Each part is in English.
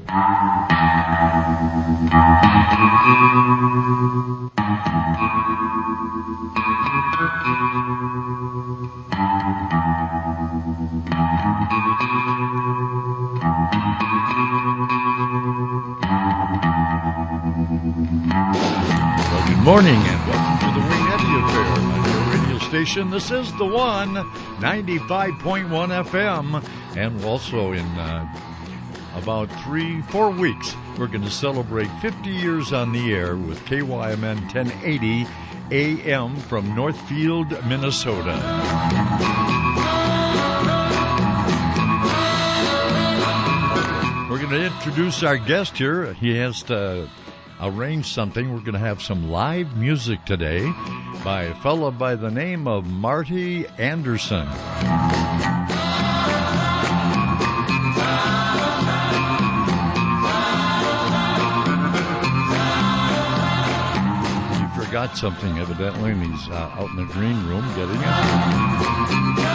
Good morning and welcome to the Wayne Eddy Affair on your radio station. This is the one, 95.1 FM, and also in about 3-4 weeks, we're going to celebrate 50 years on the air with KYMN 1080 AM from Northfield, Minnesota. We're going to introduce our guest here. He has to arrange something. We're going to have some live music today by a fellow by the name of Marty Anderson. He forgot something evidently, and he's out in the green room getting it.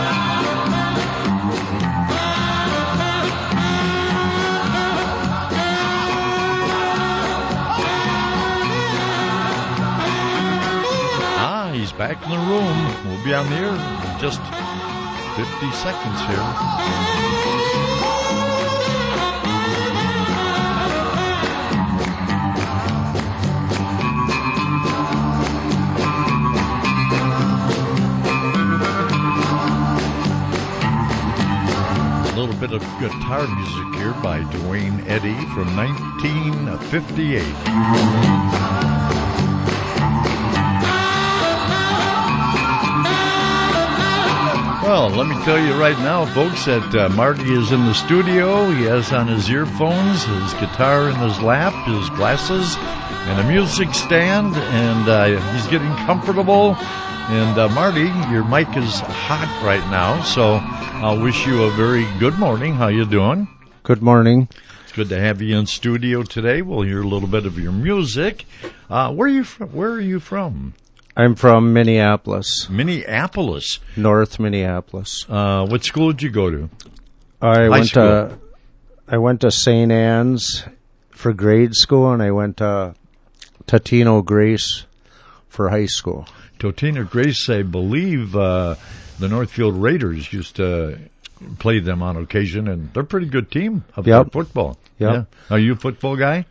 He's back in the room. We'll be on the air in just 50 seconds here. A little bit of guitar music here by Duane Eddy from 1958. Well, let me tell you right now, folks, that Marty is in the studio. He has on his earphones, his guitar in his lap, his glasses, and a music stand, and he's getting comfortable. And Marty, your mic is hot right now, so I'll wish you a very good morning. How you doing? Good morning. It's good to have you in studio today. We'll hear a little bit of your music. Where are you from? I'm from Minneapolis. Minneapolis? North Minneapolis. What school did you go to? I went to St. Anne's for grade school, and I went to Totino Grace for high school. Totino Grace, I believe the Northfield Raiders used to play them on occasion, and they're a pretty good team of football. Yep. Yeah. Are you a football guy?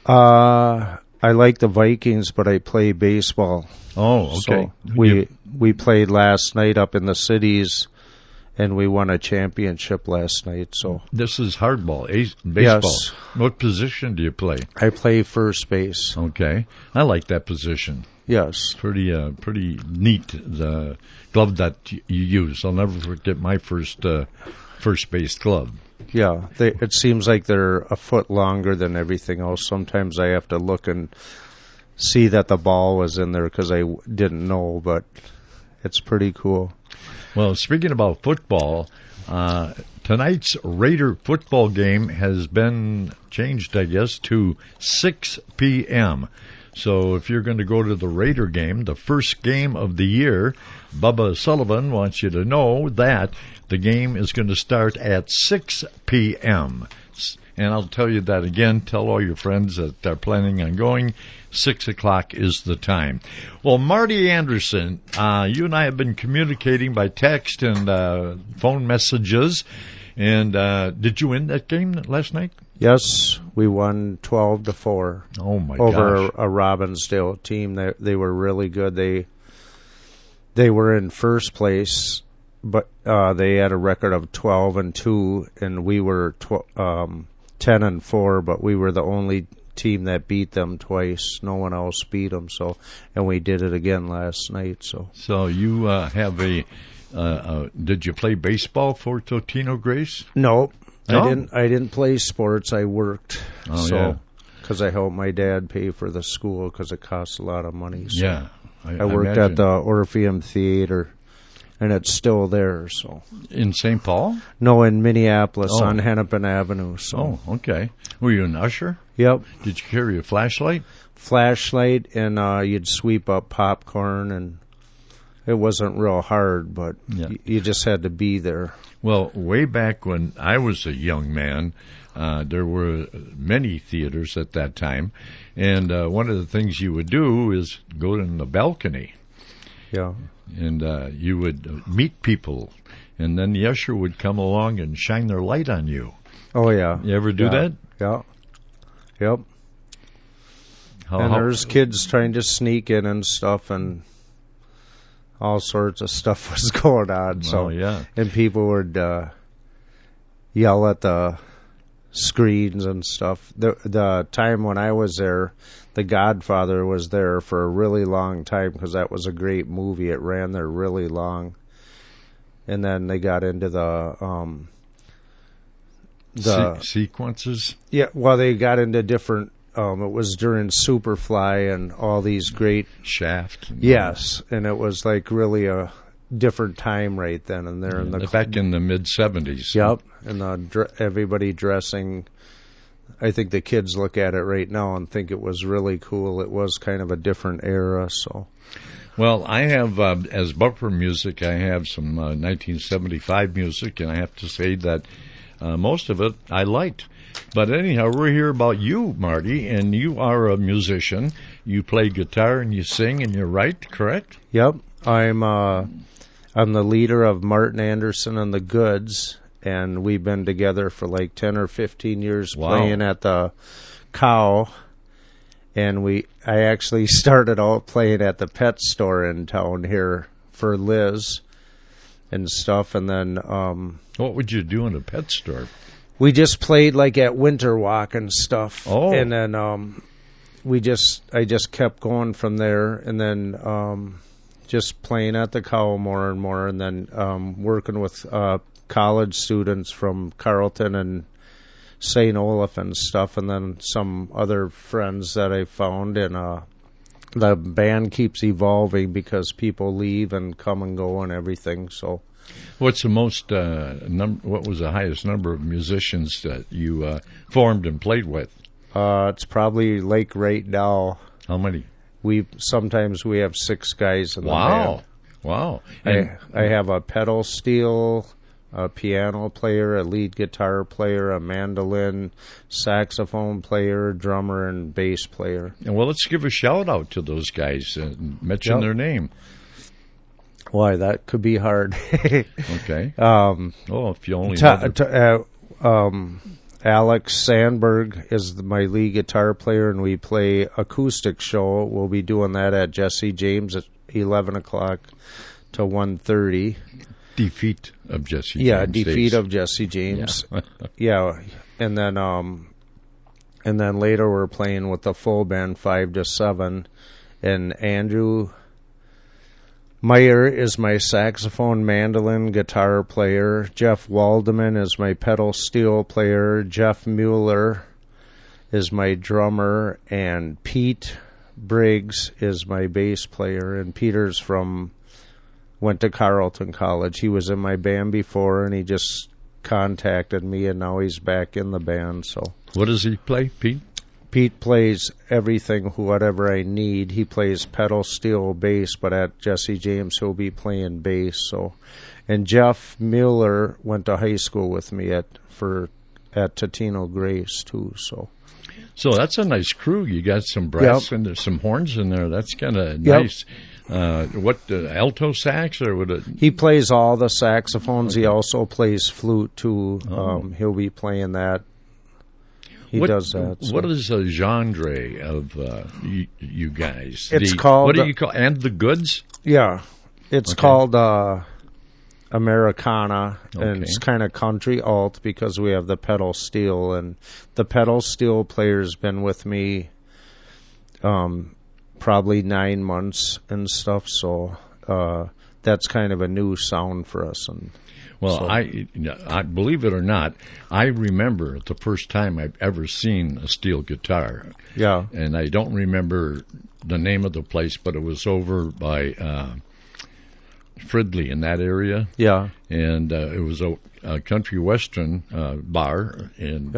I like the Vikings, but I play baseball. Oh, okay. So we played last night up in the cities, and we won a championship last night. So this is hardball, baseball. Yes. What position do you play? I play first base. Okay, I like that position. Yes, pretty neat. The glove that you use. I'll never forget my first base glove. Yeah, it seems like they're a foot longer than everything else. Sometimes I have to look and see that the ball was in there because I didn't know, but it's pretty cool. Well, speaking about football, tonight's Raider football game has been changed, I guess, to 6 p.m. So if you're going to go to the Raider game, the first game of the year, Bubba Sullivan wants you to know that the game is going to start at 6 p.m. And I'll tell you that again. Tell all your friends that are planning on going. 6 o'clock is the time. Well, Marty Anderson, you and I have been communicating by text and phone messages. And did you win that game last night? Yes, we won 12-4. Oh my over gosh. a Robbinsdale team. They were really good. They were in first place, but they had a record of 12-2, and we were 10-4. But we were the only team that beat them twice. No one else beat them. So, and we did it again last night. So you have a. Did you play baseball for Totino Grace? No. No? I didn't play sports. I worked. Oh, yeah. Because I helped my dad pay for the school because it costs a lot of money. So Yeah. I worked at the Orpheum Theater, and it's still there. So in St. Paul? No, in Minneapolis on Hennepin Avenue. So. Oh, okay. Were you an usher? Yep. Did you carry a flashlight? Flashlight, and you'd sweep up popcorn and It wasn't real hard, but you just had to be there. Well, way back when I was a young man, there were many theaters at that time, and one of the things you would do is go in the balcony. Yeah. And you would meet people, and then the usher would come along and shine their light on you. Oh, yeah. You ever do that? Yeah. Yep. And there's kids trying to sneak in and stuff, and all sorts of stuff was going on. So, and people would yell at the screens and stuff. The time when I was there, The Godfather was there for a really long time because that was a great movie. It ran there really long. And then they got into the sequences? Yeah, well, they got into different... it was during Superfly and all these great... Shaft. Yes, and it was like really a different time right then and there. Back in the mid-'70s. Yep, and everybody dressing... I think the kids look at it right now and think it was really cool. It was kind of a different era, so... Well, I have, as bumper music, I have some 1975 music, and I have to say that most of it I liked. But anyhow, we're here about you, Marty, and you are a musician. You play guitar and you sing and you write, correct? Yep. I'm the leader of Martin Anderson and the Goods, and we've been together for like 10 or 15 years playing at the Cow. And I actually started out playing at the pet store in town here for Liz and stuff, and then... what would you do in a pet store? We just played like at Winter Walk and stuff. Oh. And then I just kept going from there, and then just playing at the Cow more and more, and then working with college students from Carleton and St. Olaf and stuff, and then some other friends that I found, and the band keeps evolving because people leave and come and go and everything. So, what's the most what was the highest number of musicians that you formed and played with? It's probably like right now. How many? Sometimes we have 6 guys in the band. Wow! I have a pedal steel, a piano player, a lead guitar player, a mandolin, saxophone player, drummer, and bass player. And well, let's give a shout out to those guys and mention their name. Why, that could be hard. Okay. If you only know Alex Sandberg is my lead guitar player, and we play acoustic show. We'll be doing that at Jesse James at 11 o'clock to 1:30. Defeat of Jesse James. Yeah, Defeat of Jesse James. Yeah. And then later we're playing with the full band 5 to 7. And Andrew Meyer is my saxophone, mandolin, guitar player. Jeff Waldeman is my pedal steel player. Jeff Mueller is my drummer. And Pete Briggs is my bass player. And Peter's went to Carleton College. He was in my band before, and he just contacted me, and now he's back in the band. So, what does he play, Pete? Pete plays everything, whatever I need. He plays pedal steel bass, but at Jesse James he'll be playing bass. So, and Jeff Mueller went to high school with me at Totino Grace too. So that's a nice crew. You got some brass and there's some horns in there. That's kind of nice. Alto sax or would it? He plays all the saxophones. Okay. He also plays flute too. He'll be playing that. He does that. So. What is a genre of you guys? It's called... What do you call... And the Goods? Yeah. It's called Americana, and it's kind of country alt because we have the pedal steel. And the pedal steel player's been with me probably 9 months and stuff, so that's kind of a new sound for us. And I believe it or not, I remember the first time I've ever seen a steel guitar. Yeah. And I don't remember the name of the place, but it was over by Fridley in that area. Yeah. And it was a country western bar,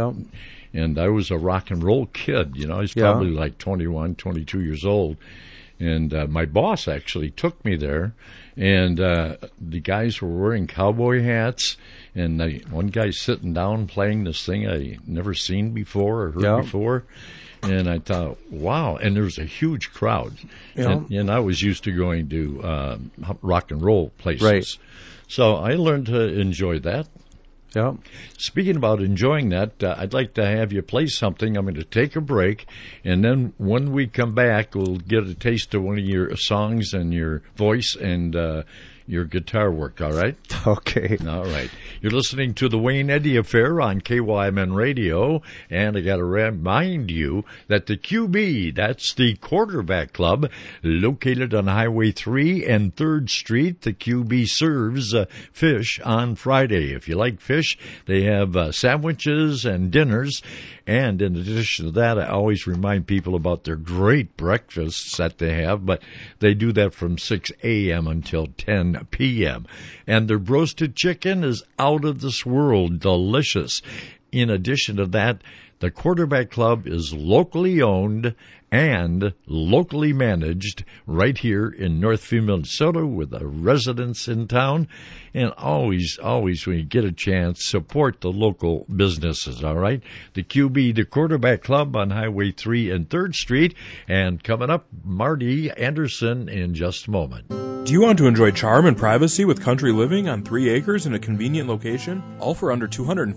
and I was a rock and roll kid. I was probably like 21, 22 years old. And my boss actually took me there, and the guys were wearing cowboy hats, and one guy sitting down playing this thing I never seen before or heard before. And I thought, wow. And there was a huge crowd. Yeah. And I was used to going to rock and roll places. Right. So I learned to enjoy that. Yeah. Speaking about enjoying that, I'd like to have you play something. I'm going to take a break, and then when we come back, we'll get a taste of one of your songs and your voice and your guitar work, all right? Okay. All right. You're listening to the Wayne Eddy Affair on KYMN Radio, and I got to remind you that the QB, that's the Quarterback Club, located on Highway 3 and 3rd Street. The QB serves fish on Friday. If you like fish, they have sandwiches and dinners. And in addition to that, I always remind people about their great breakfasts that they have, but they do that from 6 a.m. until 10 p.m. And their roasted chicken is out of this world delicious. In addition to that, the Quarterback Club is locally owned and locally managed right here in Northfield, Minnesota, with a residence in town. And always, when you get a chance, support the local businesses, all right? The QB, the Quarterback Club on Highway 3 and 3rd Street. And coming up, Marty Anderson in just a moment. Do you want to enjoy charm and privacy with country living on 3 acres in a convenient location, all for under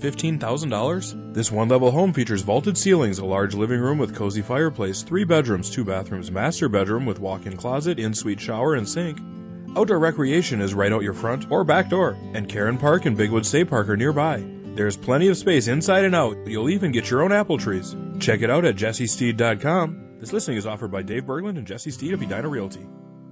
$215,000? This one-level home features vaulted ceilings, a large living room with cozy fireplace, 3 bedrooms, 2 bathrooms, master bedroom with walk-in closet, in-suite shower, and sink. Outdoor recreation is right out your front or back door, and Caron Park and Bigwood State Park are nearby. There's plenty of space inside and out. You'll even get your own apple trees. Check it out at jessesteed.com. This listing is offered by Dave Berglund and Jesse Steed of Edina Realty.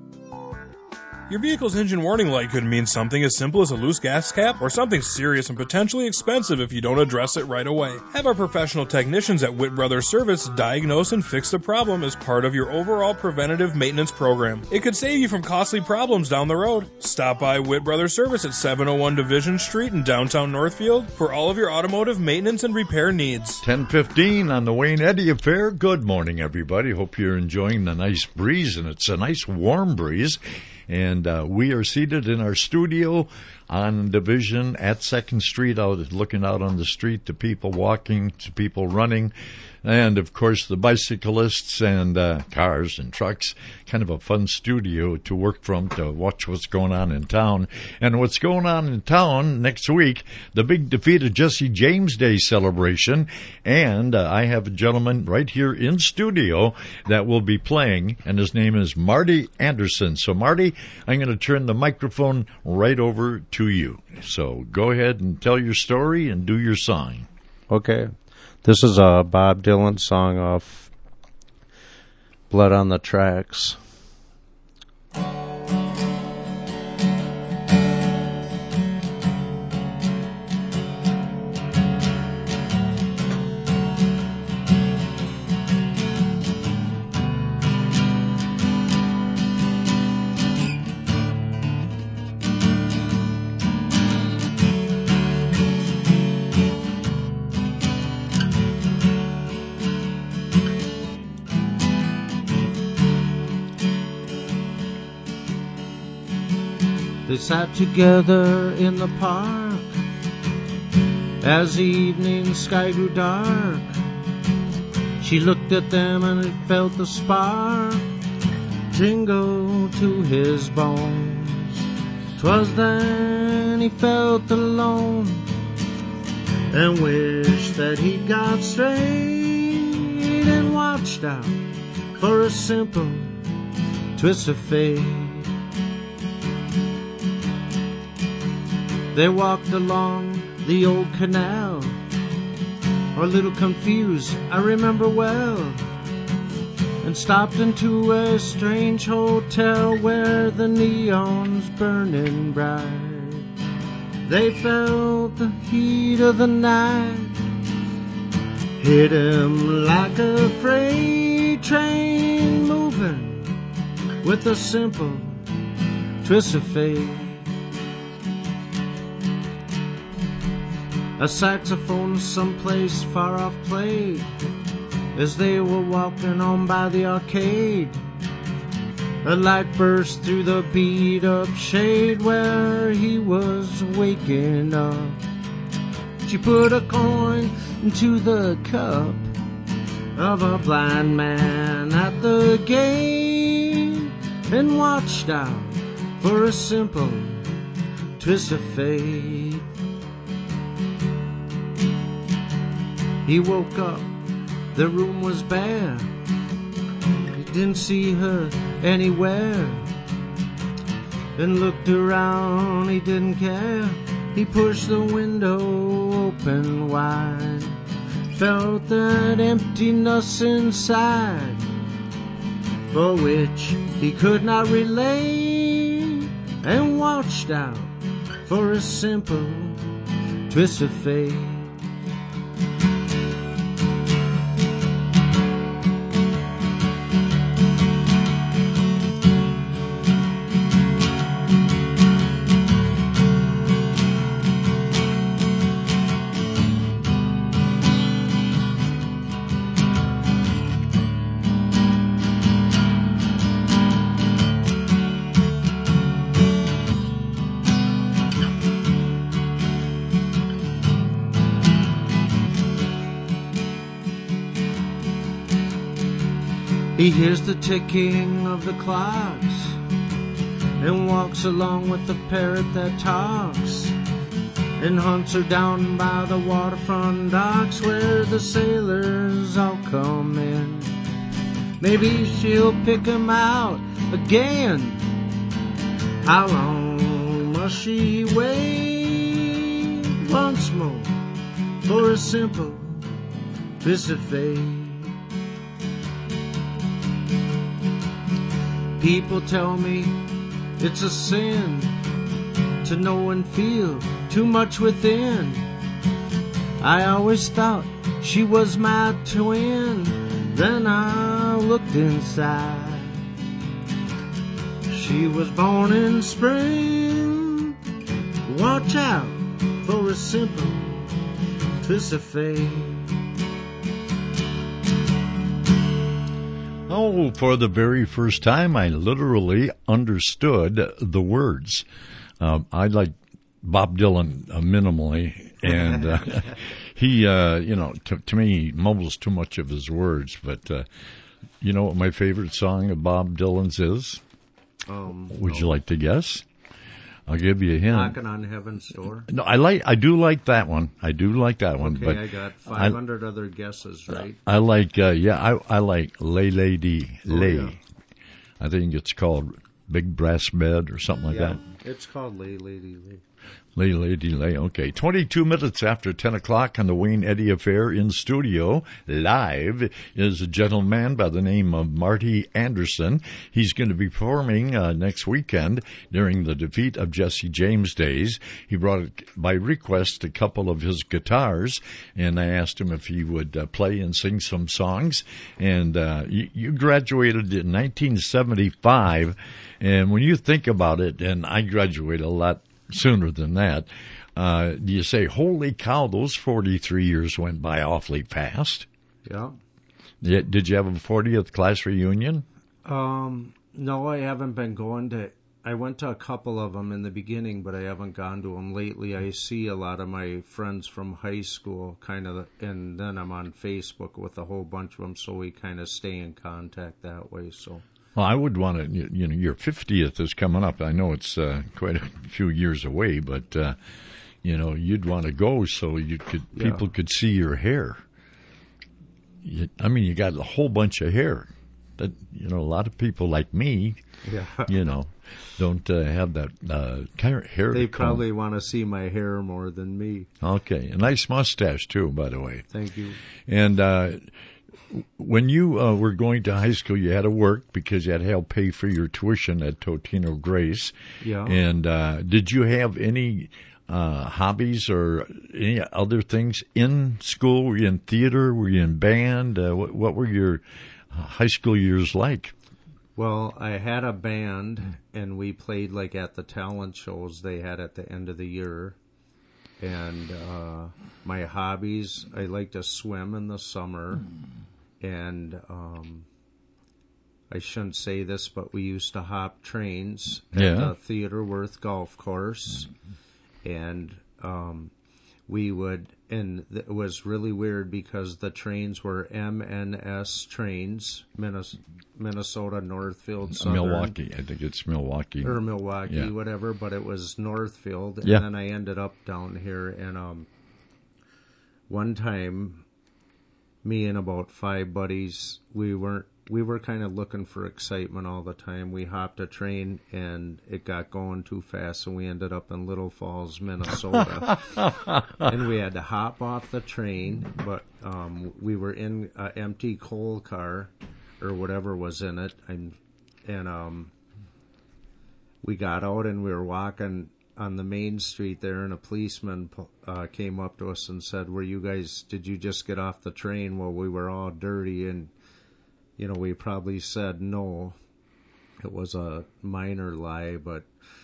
Your vehicle's engine warning light could mean something as simple as a loose gas cap or something serious and potentially expensive if you don't address it right away. Have our professional technicians at Witt Brothers Service diagnose and fix the problem as part of your overall preventative maintenance program. It could save you from costly problems down the road. Stop by Witt Brothers Service at 701 Division Street in downtown Northfield for all of your automotive maintenance and repair needs. 10:15 on the Wayne Eddy Affair. Good morning, everybody. Hope you're enjoying the nice breeze, and it's a nice warm breeze. And we are seated in our studio on Division at 2nd Street, looking out on the street to people walking, to people running, and, of course, the bicyclists and cars and trucks. Kind of a fun studio to work from, to watch what's going on in town. And what's going on in town next week, the big Defeat of Jesse James Day celebration. And I have a gentleman right here in studio that will be playing, and his name is Marty Anderson. So, Marty, I'm going to turn the microphone right over to you. So go ahead and tell your story and do your song. Okay. This is a Bob Dylan song off Blood on the Tracks. They sat together in the park as the evening sky grew dark. She looked at them and it felt the spark tingle to his bones. 'Twas then he felt alone and wished that he got straight and watched out for a simple twist of fate. They walked along the old canal, a little confused, I remember well, and stopped into a strange hotel where the neon's burning bright. They felt the heat of the night hit him like a freight train moving with a simple twist of fate. A saxophone someplace far off played as they were walking on by the arcade. A light burst through the beat-up shade where he was waking up. She put a coin into the cup of a blind man at the gate and watched out for a simple twist of fate. He woke up, the room was bare. He didn't see her anywhere. And looked around, he didn't care. He pushed the window open wide. Felt that emptiness inside, for which he could not relate, and watched out for a simple twist of fate. He hears the ticking of the clocks and walks along with the parrot that talks and hunts her down by the waterfront docks where the sailors all come in. Maybe she'll pick him out again. How long must she wait once more for a simple twist of fate? People tell me it's a sin to know and feel too much within. I always thought she was my twin. Then I looked inside. She was born in spring. Watch out for a simple twist of fate. Oh, for the very first time, I literally understood the words. I like Bob Dylan minimally, and he, to me, he mumbles too much of his words. But you know what my favorite song of Bob Dylan's is? Would you like to guess? I'll give you a hint. Knocking on Heaven's Door. No, I do like that one. Okay, but I got 500 other guesses, right? I like, I like Lay Lady Lay. Yeah. I think it's called Big Brass Bed or something like that. It's called Lay Lady Lay. Lay Lady Lay. Okay. 22 minutes after 10 o'clock on the Wayne Eddy Affair. In studio, live, is a gentleman by the name of Marty Anderson. He's going to be performing next weekend during the defeat of Jesse James Days. He brought, by request, a couple of his guitars, and I asked him if he would play and sing some songs. And you graduated in 1975, and when you think about it, and I graduated a lot sooner than that, do you say, holy cow, those 43 years went by awfully fast? Yeah. Did you have a 40th class reunion? No, I haven't been going to. I went to a couple of them in the beginning, but I haven't gone to them lately. I see a lot of my friends from high school, kind of, and then I'm on Facebook with a whole bunch of them, so we kind of stay in contact that way, so. Well, I would want to, your 50th is coming up. I know it's quite a few years away, but, you'd want to go so people could see your hair. You got a whole bunch of hair. That, a lot of people like me, don't have that kind of hair. They probably want to see my hair more than me. Okay. A nice mustache, too, by the way. Thank you. And, when you were going to high school, you had to work because you had to help pay for your tuition at Totino Grace. Yeah. And did you have any hobbies or any other things in school? Were you in theater? Were you in band? What were your high school years like? Well, I had a band, and we played like at the talent shows they had at the end of the year. And my hobbies, I like to swim in the summer. And I shouldn't say this, but we used to hop trains Yeah. at the Theodore Wirth Golf Course, and we would, and it was really weird because the trains were MNS trains, Minnesota Northfield Southern. Milwaukee. I think it's Milwaukee. Or Milwaukee, Yeah. whatever, but it was Northfield, and Yeah. then I ended up down here, and one time, me and about 5 buddies, we were kind of looking for excitement all the time. We hopped a train and it got going too fast, and we ended up in Little Falls, Minnesota. And we had to hop off the train, but we were in an empty coal car or whatever was in it, and we got out and we were walking on the main street there, and a policeman came up to us and said, did you just get off the train? Well, we were all dirty, and we probably said no. It was a minor lie, but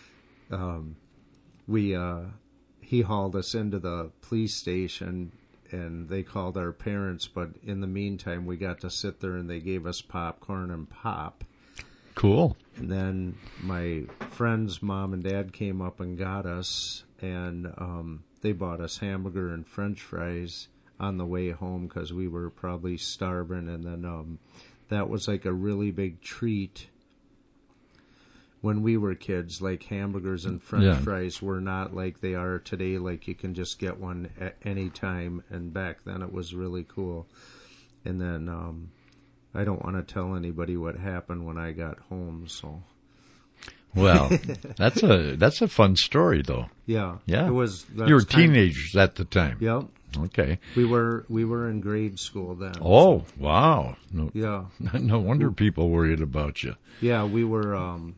he hauled us into the police station, and they called our parents, but in the meantime we got to sit there and they gave us popcorn and pop. Cool. And then my friend's mom and dad came up and got us, and they bought us hamburger and french fries on the way home because we were probably starving. And then that was like a really big treat when we were kids. Like hamburgers and french fries were not like they are today, like you can just get one at any time. And back then it was really cool. And then I don't want to tell anybody what happened when I got home, so. Well, that's a fun story, though. Yeah. Yeah. It was. You were teenagers at the time. Yep. Okay. We were in grade school then. Oh, wow. No, Yeah. no wonder people worried about you. Yeah, we were,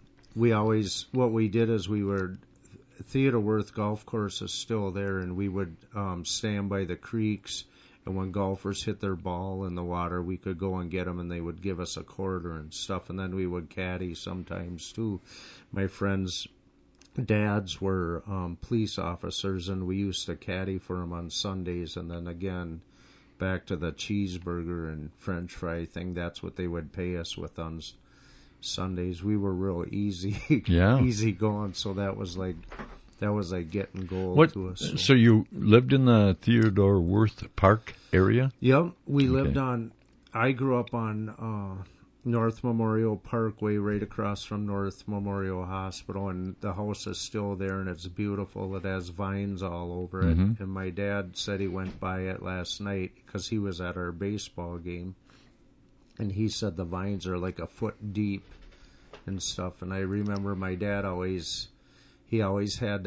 what we did is Theodore Wirth Golf Course is still there, and we would stand by the creeks, and when golfers hit their ball in the water, we could go and get them, and they would give us a quarter and stuff, and then we would caddy sometimes too. My friends' dads were police officers, and we used to caddy for them on Sundays, and then again, back to the cheeseburger and french fry thing, that's what they would pay us with on Sundays. We were real easy going, so that was like getting gold to us. So you lived in the Theodore Wirth Park area? Yep, we lived I grew up on North Memorial Parkway, right across from North Memorial Hospital, and the house is still there, and it's beautiful. It has vines all over it, and my dad said he went by it last night because he was at our baseball game, and he said the vines are like a foot deep and stuff. And I remember my dad always had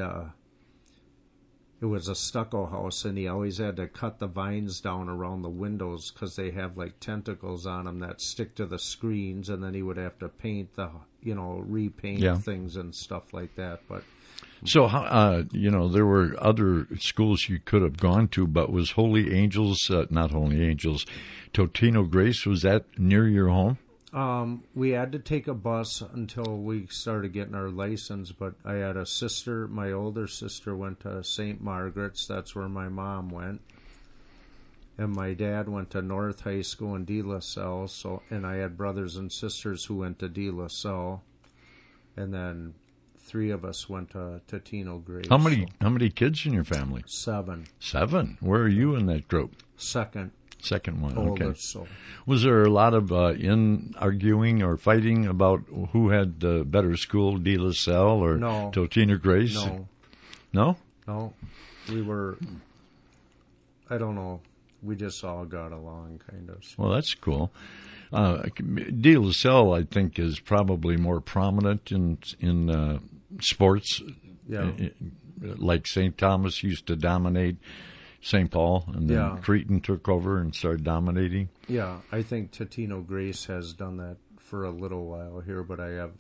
it was a stucco house, and he always had to cut the vines down around the windows because they have like tentacles on them that stick to the screens, and then he would have to paint repaint things and stuff like that. But so, there were other schools you could have gone to, but was Holy Angels, not Holy Angels, Totino Grace, was that near your home? We had to take a bus until we started getting our license, but I had a sister, my older sister went to St. Margaret's, that's where my mom went, and my dad went to North High School in De La Salle, and I had brothers and sisters who went to De La Salle, and then 3 of us went to Totino Grace. How many kids in your family? 7. 7? Where are you in that group? Second one, oldest, okay. So. Was there a lot of arguing or fighting about who had the better school, De La Salle or Totino Grace? No? No? We were, I don't know, we just all got along, kind of. So. Well, that's cool. De La Salle, I think, is probably more prominent in sports. Yeah. Like St. Thomas used to dominate St. Paul, and then Cretin took over and started dominating. Yeah, I think Totino Grace has done that for a little while here, but I have,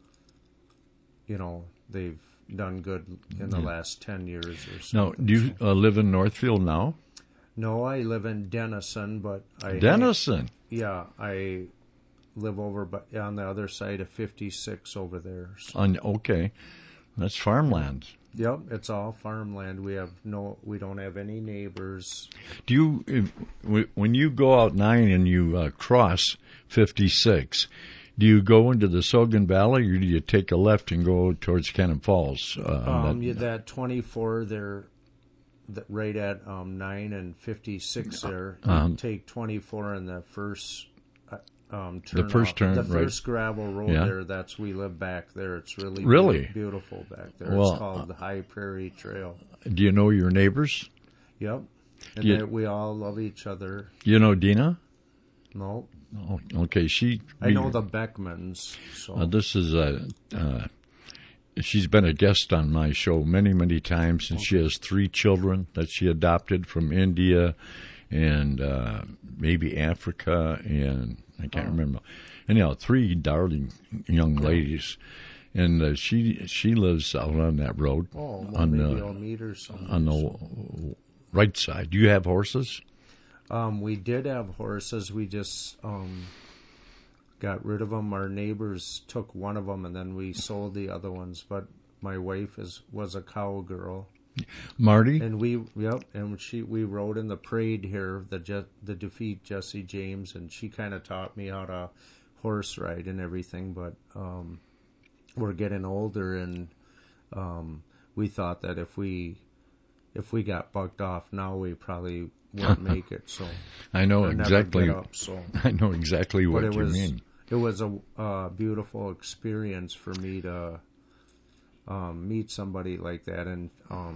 they've done good in the last 10 years or so. Now, do you live in Northfield now? No, I live in Denison, but Denison? I live over on the other side of 56 over there. So. Okay. That's farmland. Yep, it's all farmland. We don't have any neighbors. Do you, when you go out 9 and you cross 56, Do you go into the Sogan Valley, or do you take a left and go towards Cannon Falls? That 24 there, right at 9 and 56 there. You take 24 in the first turn. The first turn, the right. first gravel road there. We live back there. It's really beautiful back there. Well, it's called the High Prairie Trail. Do you know your neighbors? Yep. And we all love each other. You know Dina? No. Oh, okay, I know the Beckmans. So. This is she's been a guest on my show many, many times, and she has 3 children that she adopted from India and maybe Africa, and I can't remember. Anyhow, 3 darling young ladies, and she lives out on that road. Oh, well, maybe I'll meet her someday. On the right side. Do you have horses? We did have horses. We just got rid of them. Our neighbors took one of them, and then we sold the other ones. But my wife was a cowgirl. Marty? And we rode in the parade here, the defeat Jesse James, and she kind of taught me how to horse ride and everything. But we're getting older, and we thought that if we got bucked off now, we probably wouldn't make it. So I know exactly. I know exactly what you mean. It was a beautiful experience for me to meet somebody like that, and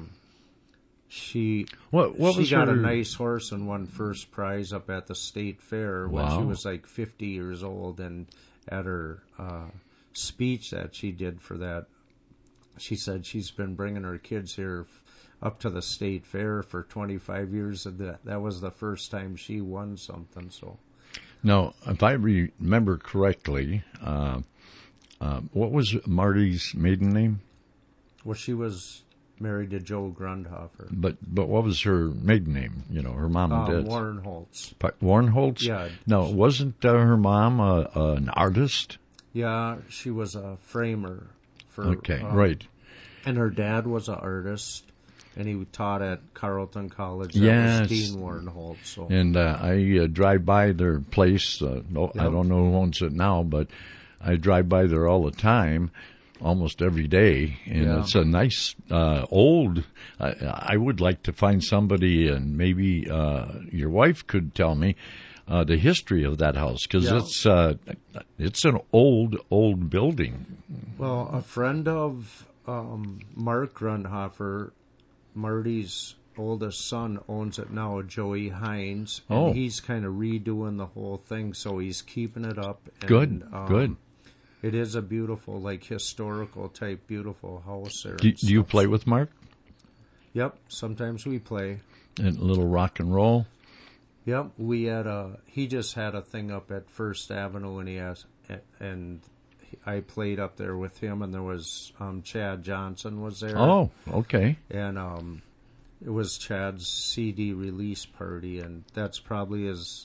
she got a nice horse and won first prize up at the state fair when she was like 50 years old. And at her speech that she did for that, she said she's been bringing her kids here up to the state fair for 25 years, and that was the first time she won something. So, now, if I remember correctly, what was Marty's maiden name? Well, she was married to Joe Grundhofer. But what was her maiden name? You know, her mom and dad's. Warren Holtz. Warren Holtz? Yeah. No, wasn't her mom an artist? Yeah, she was a framer. Right. And her dad was an artist, and he taught at Carleton College. Yes. That was Dean Warren Holtz. So. And I drive by their place. I don't know who owns it now, but I drive by there all the time, almost every day. And it's a nice old. I would like to find somebody, and maybe your wife could tell me the history of that house, because it's an old building. Well, a friend of Mark Grundhofer, Marty's oldest son, owns it now, Joey Hines, and he's kind of redoing the whole thing, so he's keeping it up. And, Good. It is a beautiful, like, historical type, beautiful house there. Do you play with Mark? Yep, sometimes we play. And a little rock and roll? Yep, he just had a thing up at First Avenue, and I played up there with him, and there was Chad Johnson was there. Oh, okay. And it was Chad's CD release party, and that's probably as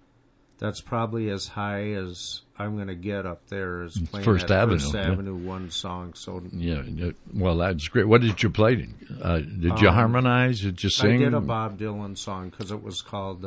high as I'm going to get up there, is playing First Avenue. First Avenue one song. So yeah, well, that's great. What did you play? Did you harmonize? Did you sing? I did a Bob Dylan song because it was called.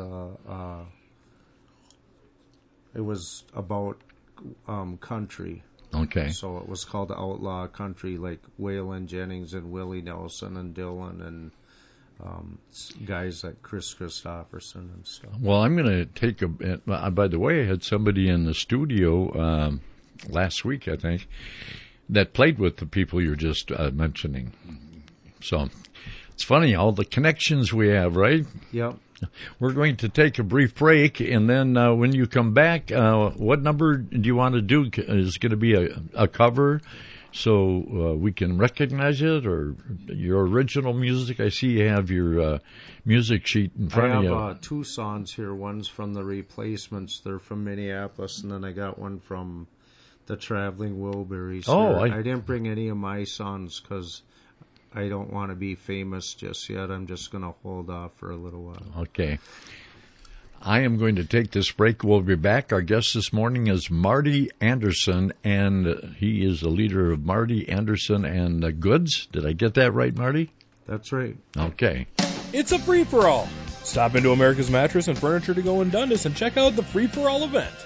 It was about country. Okay. So it was called Outlaw Country, like Waylon Jennings and Willie Nelson and Dylan and guys like Chris Christopherson and stuff. Well, I'm going to take by the way, I had somebody in the studio last week, I think, that played with the people you're just mentioning. So it's funny, all the connections we have, right? Yep. We're going to take a brief break, and then when you come back, what number do you want to do? Is it going to be a cover so we can recognize it, or your original music? I see you have your music sheet in front of you. I have 2 songs here. One's from the Replacements. They're from Minneapolis, and then I got one from the Traveling Wilburys. I didn't bring any of my songs because I don't want to be famous just yet. I'm just going to hold off for a little while. Okay. I am going to take this break. We'll be back. Our guest this morning is Marty Anderson, and he is the leader of Marty Anderson and Goods. Did I get that right, Marty? That's right. Okay. It's a free-for-all. Stop into America's Mattress and Furniture to Go in Dundas and check out the free-for-all event.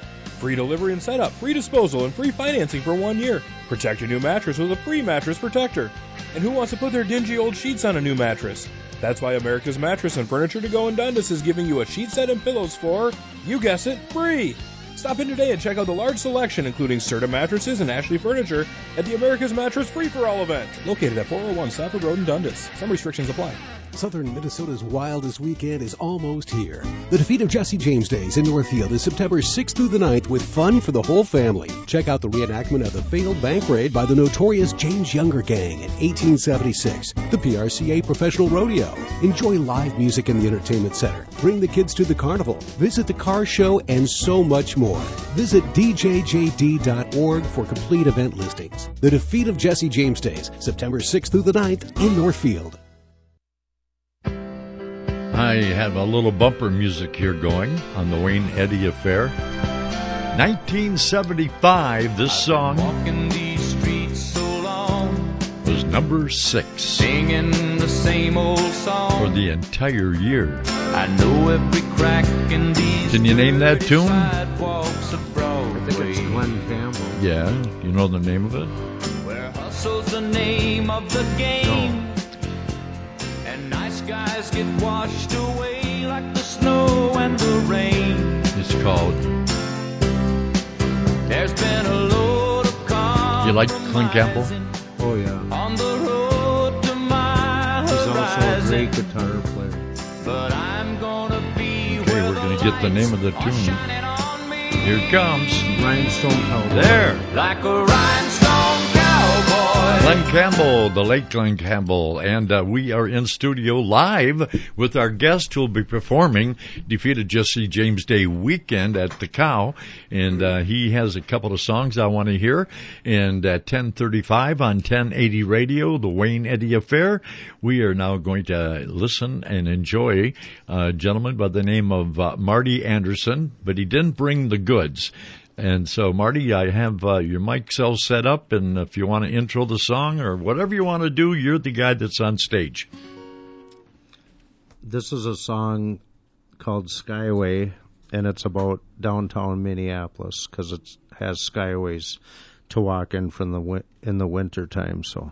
Free delivery and setup, free disposal, and free financing for 1 year. Protect your new mattress with a free mattress protector. And who wants to put their dingy old sheets on a new mattress? That's why America's Mattress and Furniture to Go in Dundas is giving you a sheet set and pillows for, you guessed it, free! Stop in today and check out the large selection, including Serta mattresses and Ashley Furniture, at the America's Mattress Free-for-All event, located at 401 Stafford Road in Dundas. Some restrictions apply. Southern Minnesota's wildest weekend is almost here. The Defeat of Jesse James Days in Northfield is September 6th through the 9th with fun for the whole family. Check out the reenactment of the failed bank raid by the notorious James Younger Gang in 1876. The PRCA Professional Rodeo. Enjoy live music in the entertainment center. Bring the kids to the carnival. Visit the car show and so much more. Visit djjd.org for complete event listings. The Defeat of Jesse James Days, September 6th through the 9th in Northfield. I have a little bumper music here going on the Wayne Eddy Affair. 1975, this song Walking these streets so long, was number 6 singing the same old song for the entire year. I know every crack in these. Can you name that tune? Sidewalks of Broadway. I think it's Glenn Campbell. Yeah, you know the name of it? Where hustle's the name of the game. And nice guys get washed away like the snow and the rain. It's called. There's been a load of cars. You like Clint Campbell? Oh, yeah. On the road to my He's also a horizon. great guitar player. But I'm gonna be Okay, where we're gonna get the name of the lights are tune. shining on me. Here it comes. Rhinestone Cowboy. There. Like a rhinestone cowboy. Glenn Campbell, the late Glenn Campbell, and we are in studio live with our guest who will be performing Defeat of Jesse James Day weekend at the Cow, and he has a couple of songs I want to hear. And at 10:35 on 1080 Radio, the Wayne Eddy Affair, we are now going to listen and enjoy a gentleman by the name of Marty Anderson, but he didn't bring the goods. And so, Marty, I have your mic cell set up, and if you want to intro the song or whatever you want to do, you're the guy that's on stage. This is a song called Skyway, and it's about downtown Minneapolis because it has skyways to walk in from in the winter time. So.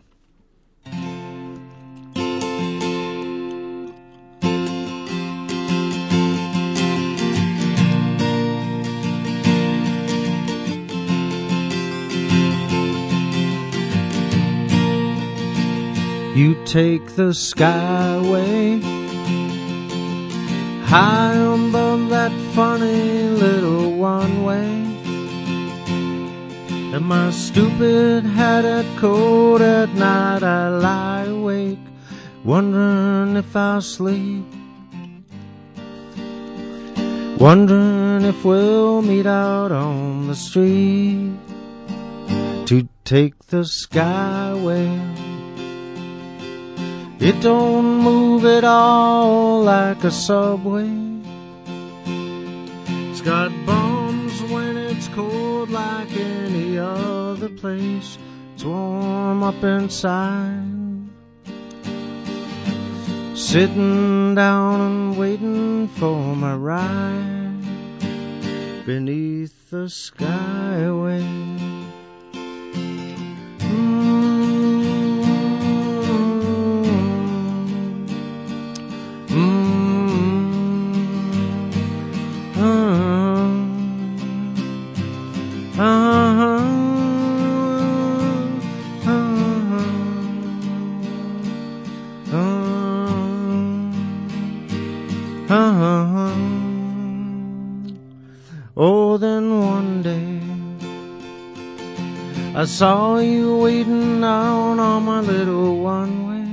You take the skyway high above that funny little one-way, and my stupid hatted coat at night I lie awake wondering if I'll sleep, wondering if we'll meet out on the street to take the skyway. It don't move at all like a subway. It's got bumps when it's cold like any other place. It's warm up inside, sitting down and waiting for my ride beneath the skyway. Oh, then one day I saw you waiting down on my little one-way,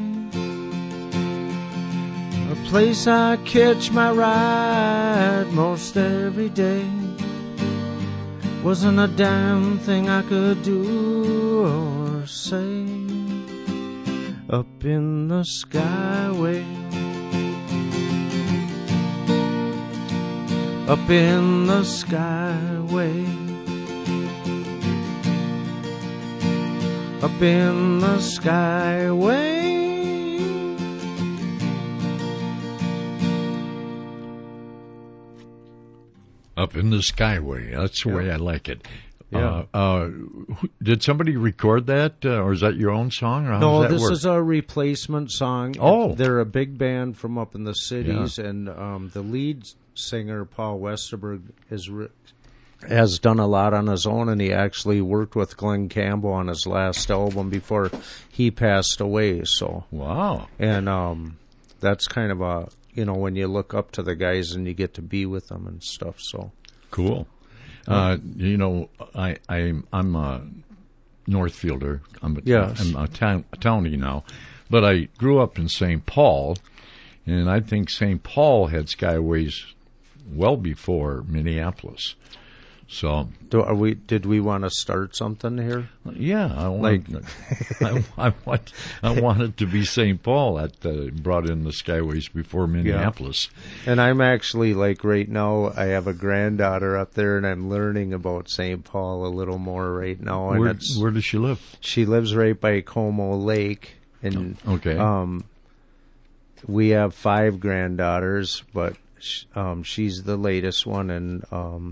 a place I catch my ride most every day. Wasn't a damn thing I could do or say up in the skyway. Up in the skyway, up in the skyway. Up in the Skyway. That's the way I like it. Yeah. Did somebody record that, or is that your own song? Or how No, does that this work? is a replacement song. Oh. They're a big band from up in the cities, and the lead singer, Paul Westerberg, has done a lot on his own, and he actually worked with Glenn Campbell on his last album before he passed away. So, Wow. and that's kind of a, when you look up to the guys and you get to be with them and stuff. So Cool. I'm a Northfielder. I'm a townie now, but I grew up in St. Paul, and I think St. Paul had Skyways well before Minneapolis. So, did we want to start something here? yeah, I want it to be St. Paul that brought in the Skyways before Minneapolis. And I'm actually, right now, I have a granddaughter up there, and I'm learning about St. Paul a little more right now. And Where does she live? She lives right by Como Lake, and Okay. we have 5 granddaughters, but she's the latest one,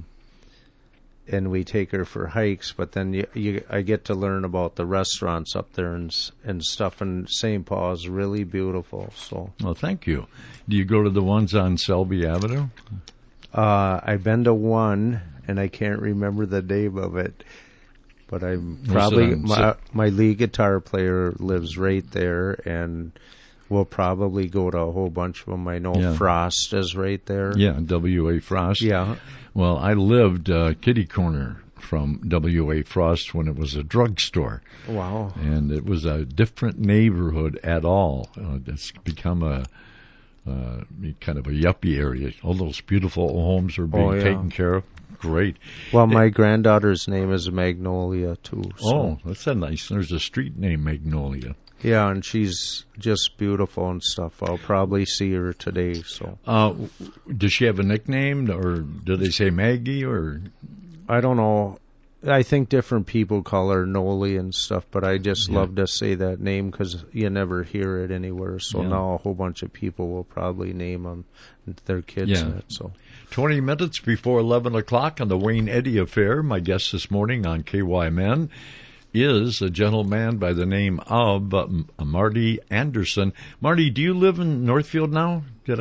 and we take her for hikes. But then I get to learn about the restaurants up there and stuff. And St. Paul is really beautiful. So, Well, thank you. Do you go to the ones on Selby Avenue? I've been to one, and I can't remember the name of it. But I'm probably my lead guitar player lives right there, and we'll probably go to a whole bunch of them. I know Frost is right there. Yeah, W.A. Frost. Yeah. Well, I lived kitty corner from W.A. Frost when it was a drugstore. Wow. And it was a different neighborhood at all. It's become a kind of a yuppie area. All those beautiful homes are being taken care of. Great. Well, my granddaughter's name is Magnolia, too. So. Oh, that's a nice. There's a street named Magnolia. Yeah, and she's just beautiful and stuff. I'll probably see her today. So, does she have a nickname, or do they say Maggie, or? I don't know. I think different people call her Noli and stuff, but I just love to say that name because you never hear it anywhere. So now a whole bunch of people will probably name them their kids that. So 20 minutes before 11 o'clock on the Wayne Eddy Affair. My guest this morning on KYMN is a gentleman by the name of Marty Anderson. Marty, do you live in Northfield now? No,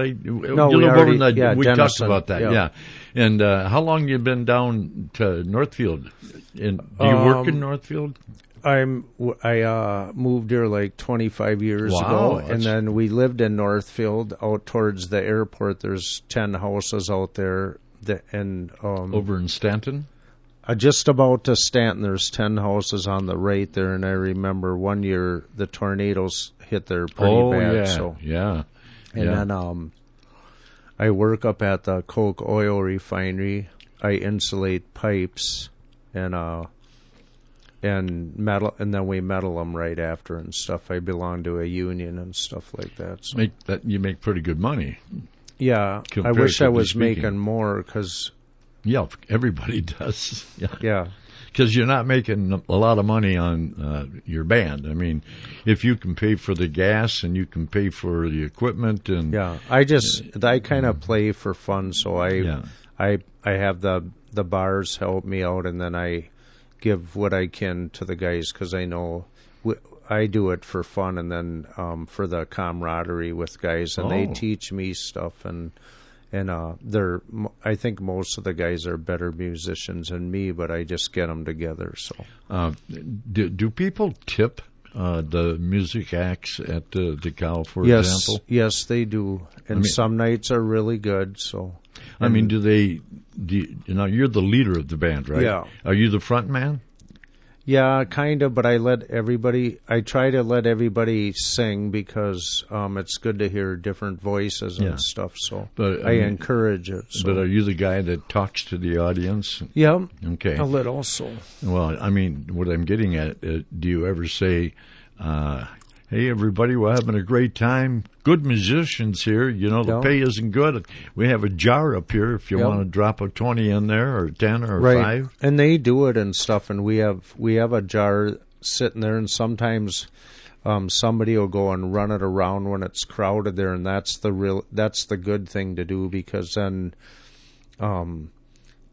we Denison. talked about that. Yeah. And how long you been down to Northfield? And do you work in Northfield? I moved here 25 years ago, and then we lived in Northfield out towards the airport. There's 10 houses out there, over in Stanton. Just about to Stanton, there's 10 houses on the right there, and I remember one year the tornadoes hit there pretty bad. And then I work up at the Coke Oil Refinery. I insulate pipes and metal, and then we metal them right after and stuff. I belong to a union and stuff like that. So. You make pretty good money. Yeah, I wish I was making more because. Yeah, everybody does. Yeah. Because you're not making a lot of money on your band. I mean, if you can pay for the gas and you can pay for the equipment and I kind of play for fun. So I have the bars help me out, and then I give what I can to the guys because I know I do it for fun, and then for the camaraderie with guys, and they teach me stuff and I think most of the guys are better musicians than me, but I just get them together. So, do people tip the music acts at the Cow, for example? Yes, they do, and some nights are really good. So, you're the leader of the band, right? Yeah. Are you the front man? Yeah, kind of, but I try to let everybody sing because it's good to hear different voices and stuff, so I encourage it. So. But are you the guy that talks to the audience? Yeah, okay. A little, so. Well, what I'm getting at, do you ever say, hey, everybody, we're having a great time. Good musicians here. The pay isn't good. We have a jar up here if you want to drop a 20 in there or 10 or 5. And they do it and stuff, and we have a jar sitting there, and sometimes somebody will go and run it around when it's crowded there, and that's the good thing to do because then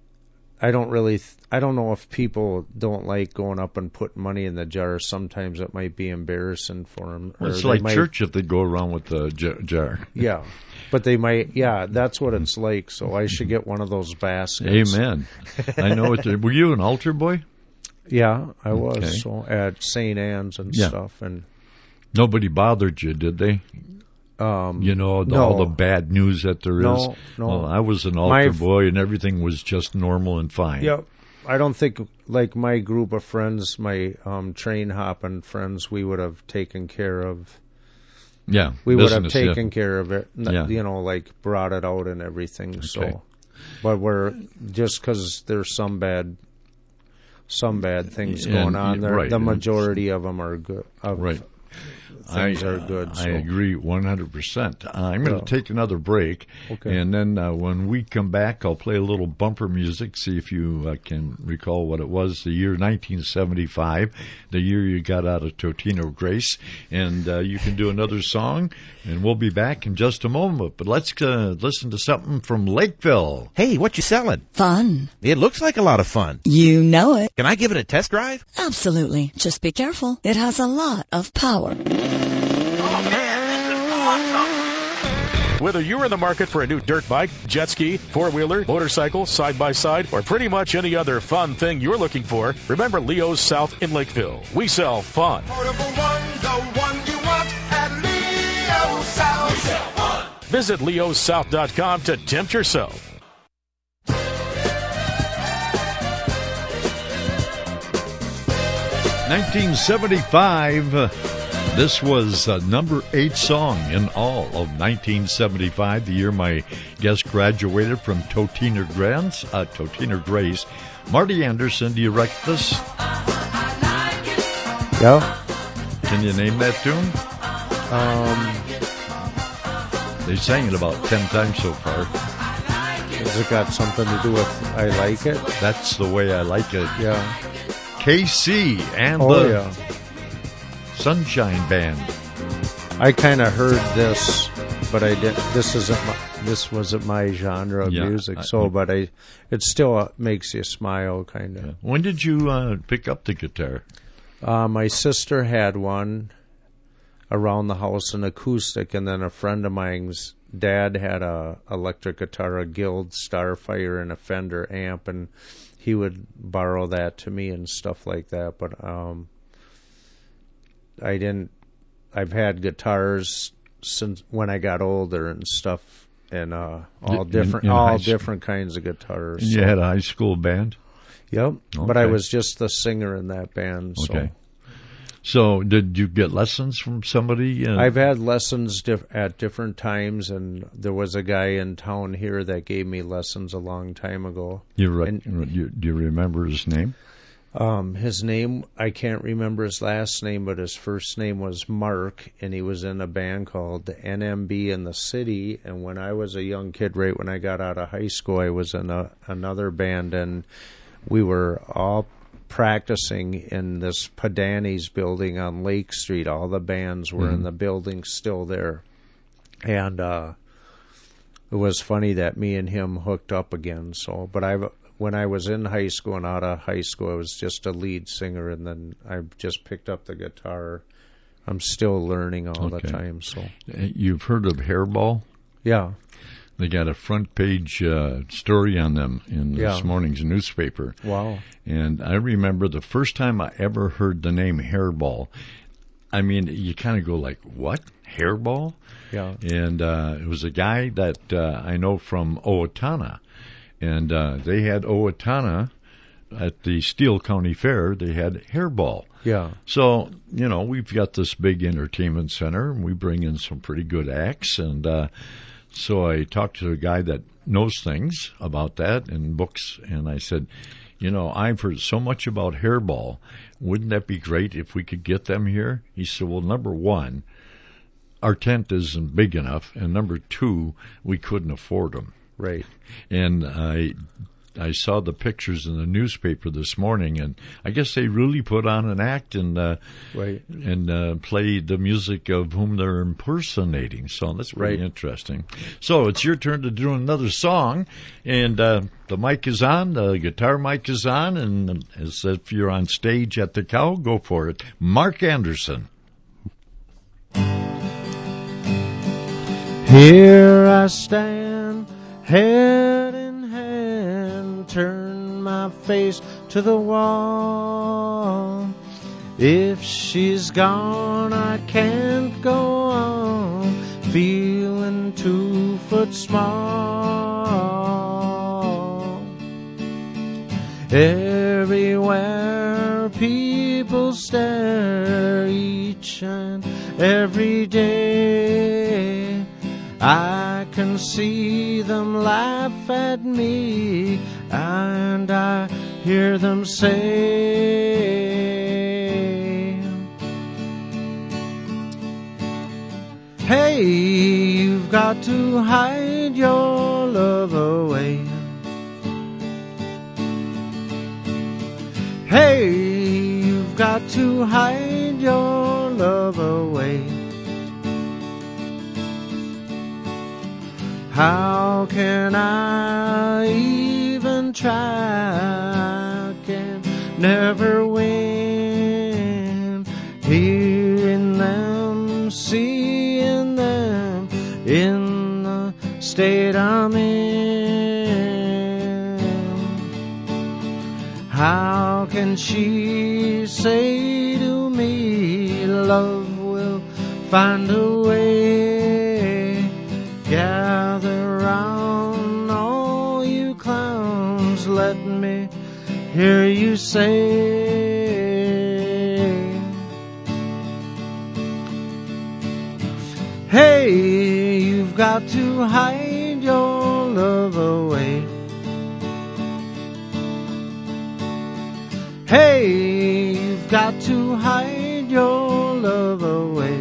I don't really. I don't know if people don't like going up and putting money in the jar. Sometimes it might be embarrassing for them. Well, it's like church if they go around with the jar. Yeah, but they might. Yeah, that's what it's like. So I should get one of those baskets. Amen. I know it. Were you an altar boy? Yeah, I was. Okay. So at St. Anne's and Yeah. stuff, and Nobody bothered you, did they? You know, no. all the bad news that there is. No. Well, I was an altar boy, and everything was just normal and fine. Yep. I don't think, like my group of friends, my train hopping friends, we would have taken care of. Yeah, We would have business, taken yeah. care of it. Yeah. You know, like brought it out and everything. Okay. So, but we're just because there's some bad things going on there. right. The majority of them are good. Right. Things are good. I So. agree 100%. I'm going to take another break, Okay. and then when we come back, I'll play a little bumper music, see if you can recall what it was, the year 1975, the year you got out of Totino Grace, and you can do another song, and we'll be back in just a moment. But let's listen to something from Lakeville. Hey, what you selling? Fun. It looks like a lot of fun. You know it. Can I give it a test drive? Absolutely. Just be careful. It has a lot of power. Whether you're in the market for a new dirt bike, jet ski, four-wheeler, motorcycle, side-by-side, or pretty much any other fun thing you're looking for, remember Leo's South in Lakeville. We sell fun. Portable one, the one you want at Leo's South. Visit leossouth.com to tempt yourself. $1975. This was number 8 song in all of 1975, the year my guest graduated from Totino Grace. Marty Anderson, do you recognize this? Yeah. Can you name that tune? They sang it about 10 times so far. Has it got something to do with I Like It? That's the way I like it. Yeah. KC and Oh, the yeah. Sunshine Band. I kind of heard this, but I didn't. This wasn't my genre of Yeah, music. But it still makes you smile, kind of. When did you pick up the guitar? My sister had one around the house, an acoustic, and then a friend of mine's dad had a electric guitar, a Guild Starfire, and a Fender amp, and he would borrow that to me and stuff like that. But I didn't. I've had guitars since when I got older and stuff, and all different kinds of guitars. And you had a high school band? Yep, but I Okay. was just the singer in that band. Okay. So did you get lessons from somebody? I've had lessons at different times, and there was a guy in town here that gave me lessons a long time ago. Do you remember his name? His name, I can't remember his last name, but his first name was Mark, and he was in a band called the NMB in the City. And when I was a young kid, right when I got out of high school, I was in another band, and we were all practicing in this Padani's building on Lake Street. All the bands were in the building still there. And it was funny that me and him hooked up again. So, but when I was in high school and out of high school, I was just a lead singer, and then I just picked up the guitar. I'm still learning all the time. So You've heard of Hairball? Yeah. They got a front page story on them in this morning's newspaper. Wow. And I remember the first time I ever heard the name Hairball. I mean, you kind of go like, what? Hairball? Yeah. And it was a guy that I know from Owatonna. And they had Owatonna at the Steele County Fair. They had Hairball. Yeah. So, we've got this big entertainment center, and we bring in some pretty good acts. And so I talked to a guy that knows things about that and books, and I said, I've heard so much about Hairball. Wouldn't that be great if we could get them here? He said, well, number one, our tent isn't big enough, and number two, we couldn't afford them. Right. And I I saw the pictures in the newspaper this morning, and I guess they really put on an act and play the music of whom they're impersonating. So that's pretty interesting. So it's your turn to do another song, and the mic is on, the guitar mic is on, and as if you're on stage at the Cow, go for it. Mark Anderson. Here I stand, head in hand, turn my face to the wall. If she's gone, I can't go on, feeling 2 foot small. Everywhere people stare, each and every day, I can see them laugh at me, and I hear them say, hey, you've got to hide your love away. Hey, you've got to hide your love away. How can I even try? I can never win. Hearing them, seeing them in the state I'm in. How can she say to me, love will find a way? Gather round, all you clowns, let me hear you say, hey, you've got to hide your love away. Hey, you've got to hide your love away.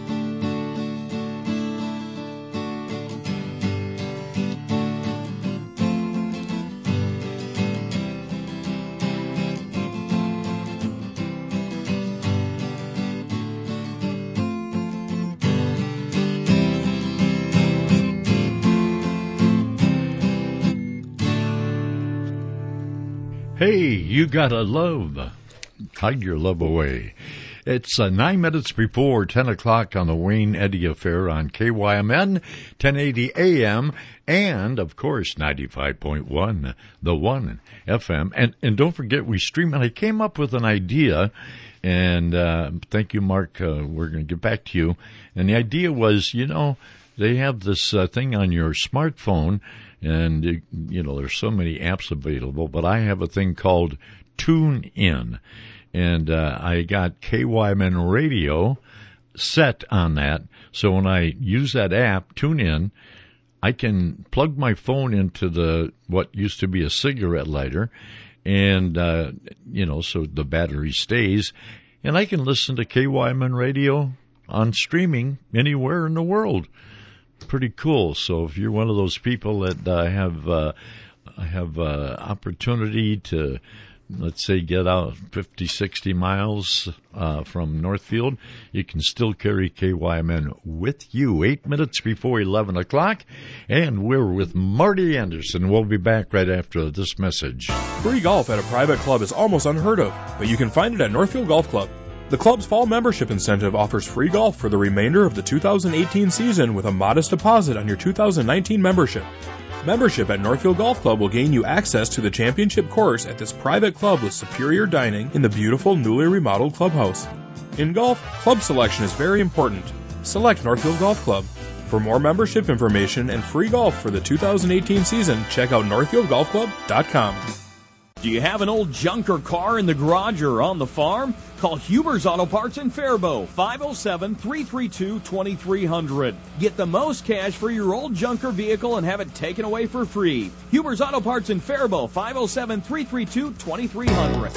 Hey, you gotta love. Hide your love away. It's 9 minutes before 10 o'clock on the Wayne Eddy Affair on KYMN, 1080 AM, and, of course, 95.1, the One FM. And don't forget, we stream, and I came up with an idea, and thank you, Mark. We're going to get back to you. And the idea was, they have this thing on your smartphone, and, there's so many apps available, but I have a thing called TuneIn. And I got KYMN Radio set on that. So when I use that app, TuneIn, I can plug my phone into what used to be a cigarette lighter, and, so the battery stays. And I can listen to KYMN Radio on streaming anywhere in the world. Pretty cool. So if you're one of those people that have opportunity to, let's say, get out 50, 60 miles from Northfield, you can still carry KYMN with you. 8 minutes before 11 o'clock, and we're with Marty Anderson. We'll be back right after this message. Free golf at a private club is almost unheard of, but you can find it at Northfield Golf Club. The club's fall membership incentive offers free golf for the remainder of the 2018 season with a modest deposit on your 2019 membership. Membership at Northfield Golf Club will gain you access to the championship course at this private club with superior dining in the beautiful newly remodeled clubhouse. In golf, club selection is very important. Select Northfield Golf Club. For more membership information and free golf for the 2018 season, check out northfieldgolfclub.com. Do you have an old junk or car in the garage or on the farm? Call Huber's Auto Parts in Faribault, 507-332-2300. Get the most cash for your old junk or vehicle and have it taken away for free. Huber's Auto Parts in Faribault, 507-332-2300.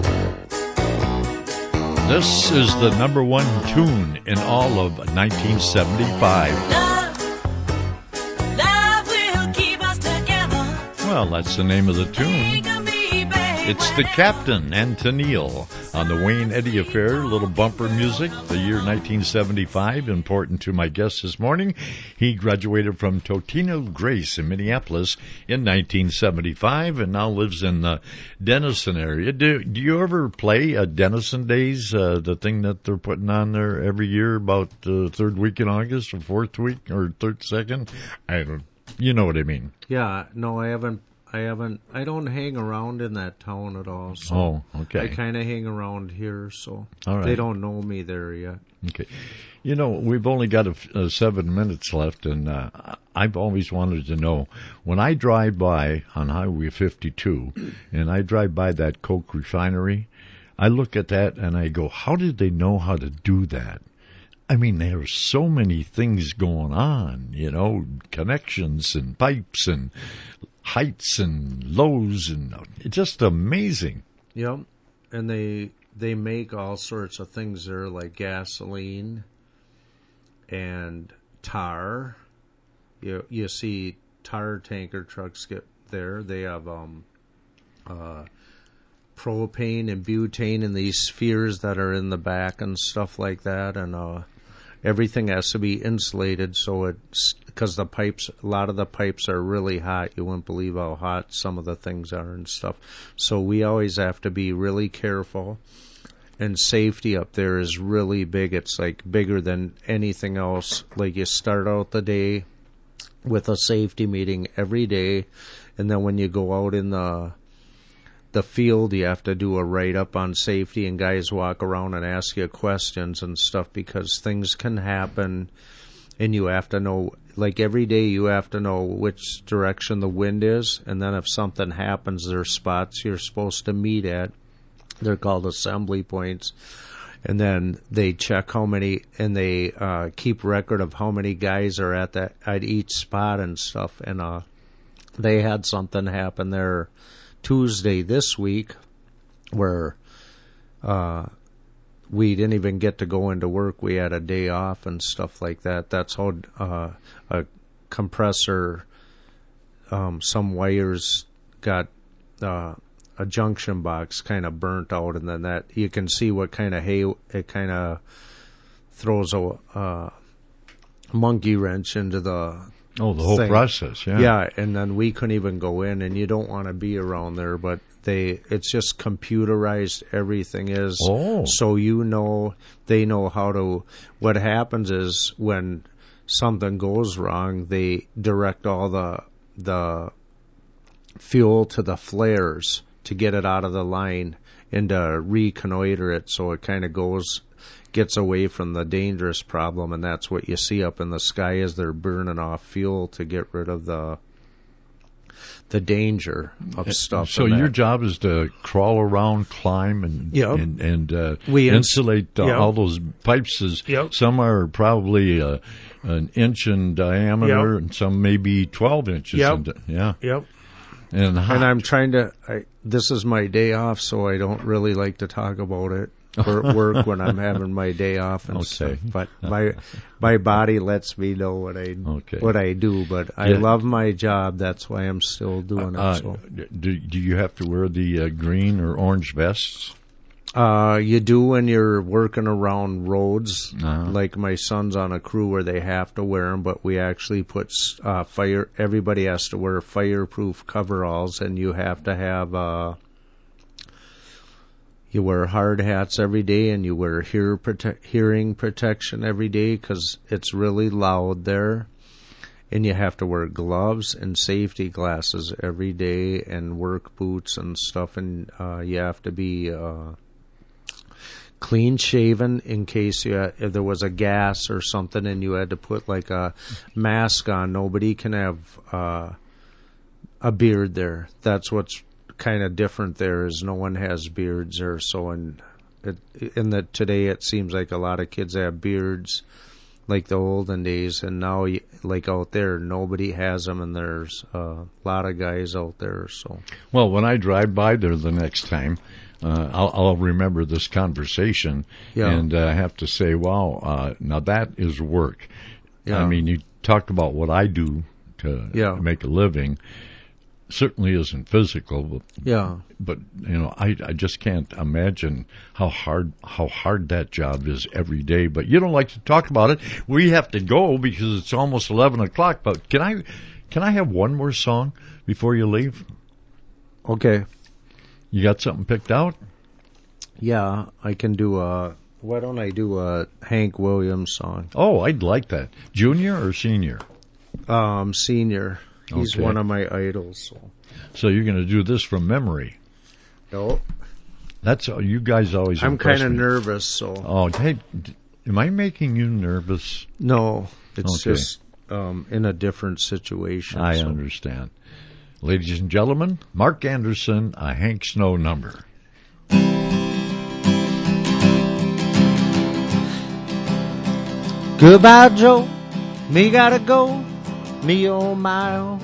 This is the number one tune in all of 1975. Love will keep us together. Well, that's the name of the tune. It's the Captain and Tennille on the Wayne Eddy Affair, little bumper music, the year 1975, important to my guest this morning. He graduated from Totino Grace in Minneapolis in 1975 and now lives in the Denison area. Do you ever play Denison Days, the thing that they're putting on there every year about the third week in August or fourth week or second? You know what I mean. Yeah, no, I haven't. I don't hang around in that town at all. So okay. I kind of hang around here, so all right. They don't know me there yet. Okay. You know, we've only got 7 minutes left, and I've always wanted to know, when I drive by on Highway 52, and I drive by that Coke refinery, I look at that and I go, how did they know how to do that? I mean, there are so many things going on, you know, connections and pipes and heights and lows, and it's just amazing. Yep, and they make all sorts of things there, like gasoline and tar. You see tar tanker trucks get there. They have propane and butane in these spheres that are in the back and stuff like that, and everything has to be insulated, so it's because a lot of the pipes are really hot. You wouldn't believe how hot some of the things are and stuff. So we always have to be really careful. And safety up there is really big. It's like bigger than anything else. Like you start out the day with a safety meeting every day, and then when you go out in the field, you have to do a write-up on safety, and guys walk around and ask you questions and stuff, because things can happen, and you have to know, like every day you have to know which direction the wind is, and then if something happens, there are spots you're supposed to meet at. They're called assembly points. And then they check how many, and they keep record of how many guys are at each spot and stuff. And they had something happen there Tuesday this week where we didn't even get to go into work. We had a day off and stuff like that. That's how a compressor, some wires got a junction box kind of burnt out, and then that you can see what kind of it kind of throws a monkey wrench into the whole thing. process. Yeah, and then we couldn't even go in, and you don't want to be around there, but it's just computerized. Everything is so they know how to. What happens is when something goes wrong, they direct all the fuel to the flares to get it out of the line and to reconnoiter it, so it kind of gets away from the dangerous problem. And that's what you see up in the sky, is they're burning off fuel to get rid of the danger of stuff. So your job is to crawl around, climb, and we insulate all those pipes. Some are probably an inch in diameter, and some maybe 12 inches. And I'm trying to. This is my day off, so I don't really like to talk about it or work when I'm having my day off and stuff. But my body lets me know what I do. But I love my job. That's why I'm still doing it. So. Do you have to wear the green or orange vests? You do when you're working around roads. Like my son's on a crew where they have to wear them, but we actually put everybody has to wear fireproof coveralls, and you have to have you wear hard hats every day, and you wear hearing protection every day because it's really loud there. And you have to wear gloves and safety glasses every day, and work boots and stuff, and you have to be clean shaven in case if there was a gas or something and you had to put like a mask on. Nobody can have a beard there. That's what's kind of different there, is no one has beards there. So today it seems like a lot of kids have beards like the olden days, and now like out there nobody has them, and there's a lot of guys out there. So well, when I drive by there the next time, I'll remember this conversation, and I have to say, wow, now that is work. I mean, you talked about what I do to make a living. certainly isn't physical, but Yeah. But I just can't imagine how hard that job is every day. But you don't like to talk about it. We have to go because it's almost 11:00. But can I have one more song before you leave? Okay. You got something picked out? Yeah, I can do why don't I do a Hank Williams song? Oh, I'd like that. Junior or senior? Senior. He's Okay. one of my idols. So you're going to do this from memory. No. That's you guys always. I'm impress kind of me. nervous, so. Oh, hey, am I making you nervous? No, it's Okay. just in a different situation. I so. understand. Ladies and gentlemen, Mark Anderson, a Hank Snow number. Goodbye, Joe. Me gotta go. Me oh my oh.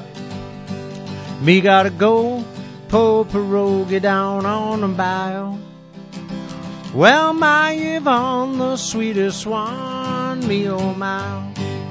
Me gotta go. Pull pierogi down on the bayou. Well, my Yvonne, the sweetest one. Me oh my oh.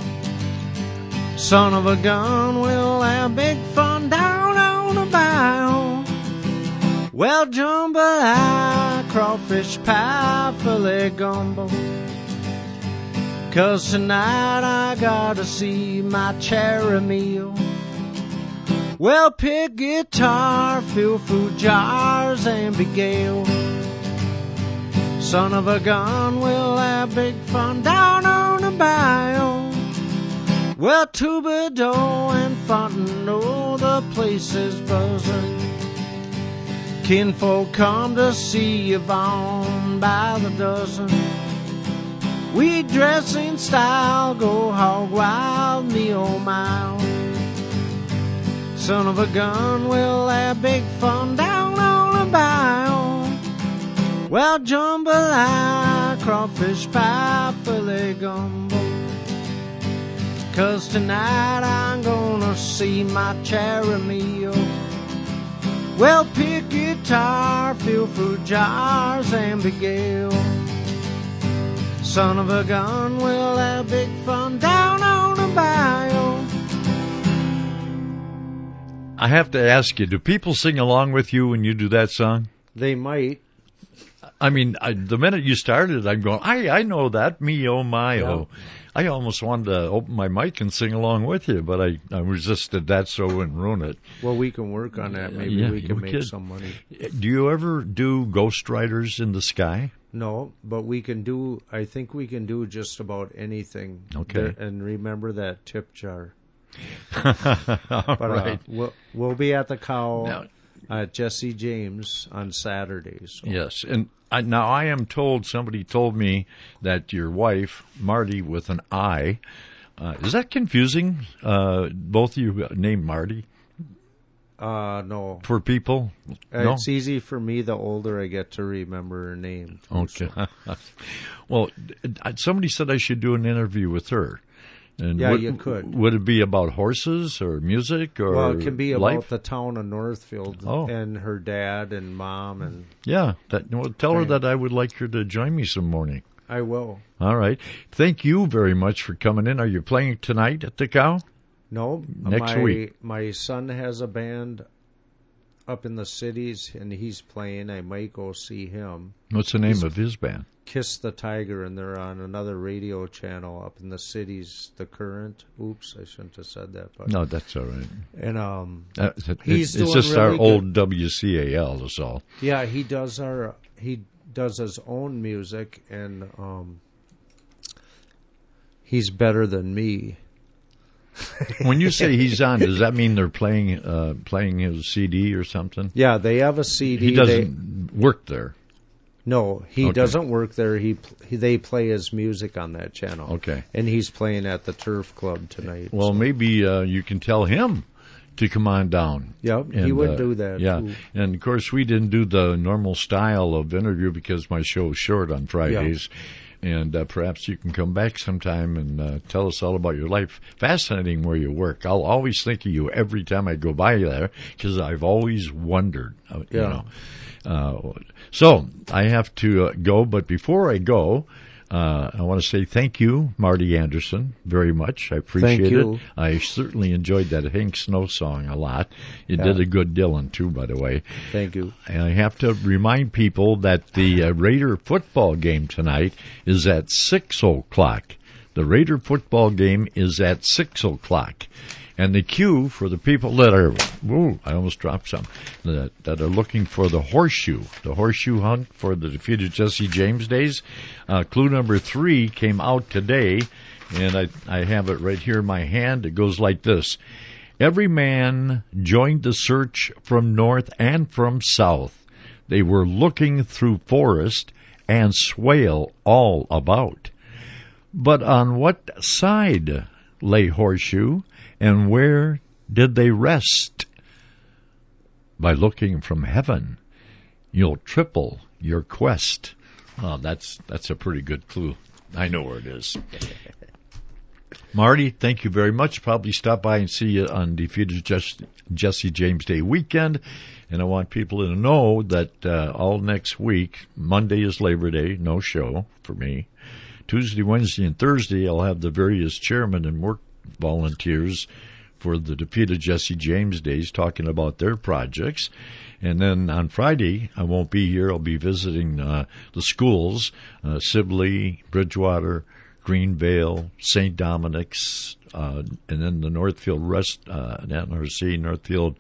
Son of a gun, we'll have big fun down on the bayou. Well, jambalaya, crawfish pie, filet gumbo. 'Cause tonight I gotta see my cherry meal. Well, pick guitar, fill food jars, and begale. Son of a gun, we'll have big fun down on the bayou. Well, Troubadour and Fontenot, the place is buzzing. Kinfolk come to see Yvonne by the dozen. We dress in style, go hog wild, me oh my. Son of a gun, we'll have big fun down on the bayou. Well, jambalaya, crawfish pie, filet gumbo. 'Cause tonight I'm gonna see my cherry meal. Well, pick guitar, fill food jars, and begale. Son of a gun, we'll have big fun down on the bayou. I have to ask you, do people sing along with you when you do that song? They might. I mean, the minute you started, I'm going, I know that, me oh my oh. I almost wanted to open my mic and sing along with you, but I resisted that so I wouldn't ruin it. Well, we can work on that. Maybe we can make some money. Do you ever do Ghost Riders in the Sky? No, but we can do, I think we can do just about anything. Okay. And remember that tip jar. All But right. we'll be at the Cow Now- at Jesse James on Saturdays. So. Yes, and now I am told, somebody told me that your wife, Marty, with an I, is that confusing? Both of you named Marty? No. For people? No? It's easy for me the older I get to remember her name. Okay. Well, somebody said I should do an interview with her. And Yeah, you could. Would it be about horses or music or Well, it can be about life? the town of Northfield and her dad and mom and. Yeah, tell her that I would like her to join me some morning. I will. All right. Thank you very much for coming in. Are you playing tonight at the Cow? No, Next week. My son has a band up in the cities, and he's playing. I might go see him. What's the name of his band? Kiss the Tiger, and they're on another radio channel up in the cities. The Current. Oops, I shouldn't have said that. But No, that's all right. and it's he's doing just our really old WCAL is all. Yeah, he does his own music, and he's better than me. When you say he's on, does that mean they're playing his CD or something? Yeah, they have a CD. He doesn't work there. No, he Okay. doesn't work there. They play his music on that channel. Okay. And he's playing at the Turf Club tonight. Well, maybe you can tell him to come on down. Yep, he would do that, Yeah, too. and of course we didn't do the normal style of interview because my show is short on Fridays. And perhaps you can come back sometime and tell us all about your life. Fascinating where you work. I'll always think of you every time I go by there because I've always wondered. You know. So I have to go, but before I go, I want to say thank you, Marty Anderson, very much. I appreciate Thank you. it. I certainly enjoyed that Hank Snow song a lot. You did a good Dylan, too, by the way. Thank you. And I have to remind people that the Raider football game tonight is at 6 o'clock. The Raider football game is at 6 o'clock. And the queue for the people that are, I almost dropped some, that are looking for the horseshoe hunt for the Defeated Jesse James Days. Clue number 3 came out today, and I have it right here in my hand. It goes like this. Every man joined the search from north and from south. They were looking through forest and swale all about. But on what side lay Horseshoe, and where did they rest? By looking from heaven, you'll triple your quest. Oh, that's a pretty good clue. I know where it is. Marty, thank you very much. Probably stop by and see you on Defeated Jesse James Day weekend. And I want people to know that all next week, Monday is Labor Day, no show for me. Tuesday, Wednesday, and Thursday, I'll have the various chairmen and work volunteers for the Defeated Jesse James Days talking about their projects. And then on Friday, I won't be here. I'll be visiting the schools, Sibley, Bridgewater, Greenvale, St. Dominic's, and then the Northfield NRC, Northfield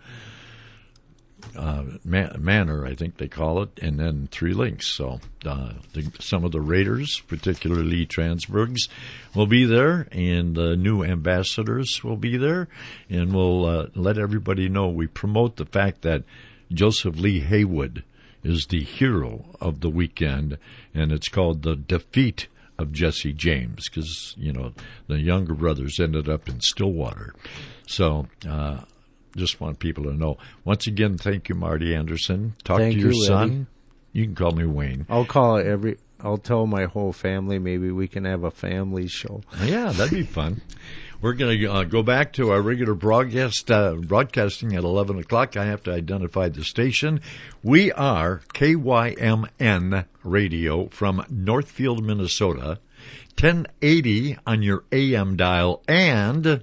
Manor, I think they call it, and then Three Links. So some of the Raiders, particularly Transburgs, will be there, and the new ambassadors will be there, and we'll let everybody know. We promote the fact that Joseph Lee Haywood is the hero of the weekend, and it's called the Defeat of Jesse James, because, the younger brothers ended up in Stillwater. So, just want people to know. Once again, thank you, Marty Anderson. Talk to your son. Eddie. You can call me Wayne. I'll tell my whole family. Maybe we can have a family show. Yeah, that'd be fun. We're going to go back to our regular broadcasting at 11 o'clock. I have to identify the station. We are KYMN Radio from Northfield, Minnesota, 1080 on your AM dial, and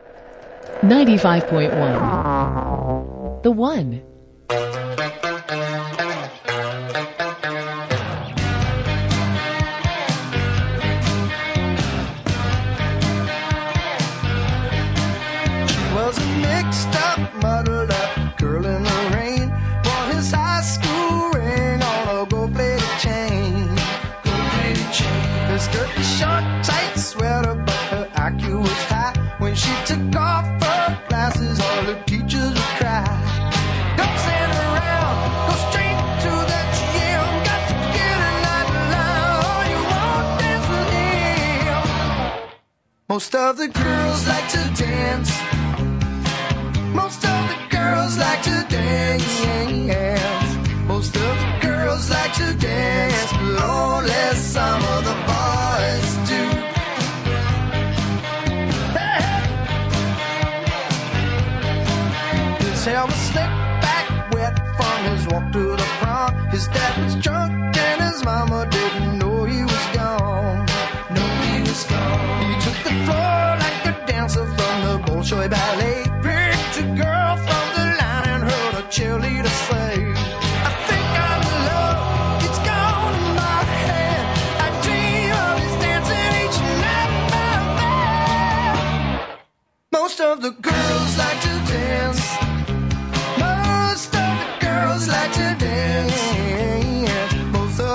95.1. The One. Was a mixed up, muddled up girl in the rain. Wore his high school ring on a gold-plated chain. Gold-plated chain. Her skirt was short, tight sweater, but her IQ was high. When she took off her glasses, all the teachers would cry. Don't stand around, go straight to that gym. Got to get a night line, all you want dance with him. Most of the girls like to dance. Most of the girls like to dance. Most of the girls like to dance, but only some of the boys do. His hair was slicked back, wet from his walk to the prom. His dad was drunk and his mama didn't know he was gone. He took the floor like a dancer from the Bolshoi Ballet. Picked a girl from the line and heard a cheerleader say, I think I'm in love, it's gone in my head. I dream of his dancing each night by bed. Most of the girls like to dance. Most of the girls like to dance. Most of